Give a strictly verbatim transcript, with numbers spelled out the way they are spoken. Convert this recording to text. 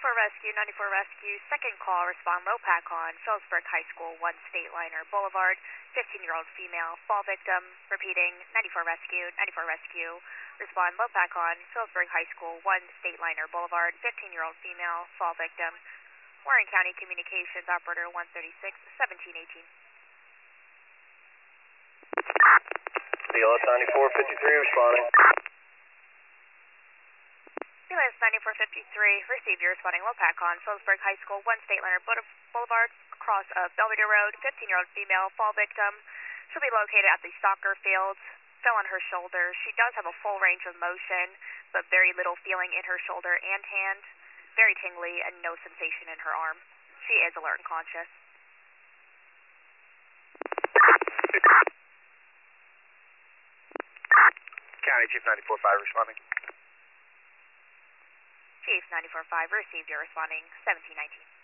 ninety-four Rescue, ninety-four Rescue, second call, respond low pack on Phillipsburg High School, one State Liner Boulevard, fifteen-year-old female, fall victim, repeating, ninety-four Rescue, ninety-four Rescue, respond low pack on Phillipsburg High School, one State Liner Boulevard, fifteen-year-old female, fall victim, Warren County Communications Operator one thirty-six, seventeen eighteen. B L S ninety-four fifty-three responding. B L S ninety-four fifty-three, receive your responding low pack on Phillipsburg High School, one State Liner Boulevard, cross of Belvedere Road, fifteen-year-old female, fall victim. She'll be located at the soccer field, fell on her shoulder. She does have a full range of motion, but very little feeling in her shoulder and hand, very tingly, and no sensation in her arm. She is alert and conscious. County Chief ninety-four five responding. Chief ninety-four five, received your responding seventeen nineteen.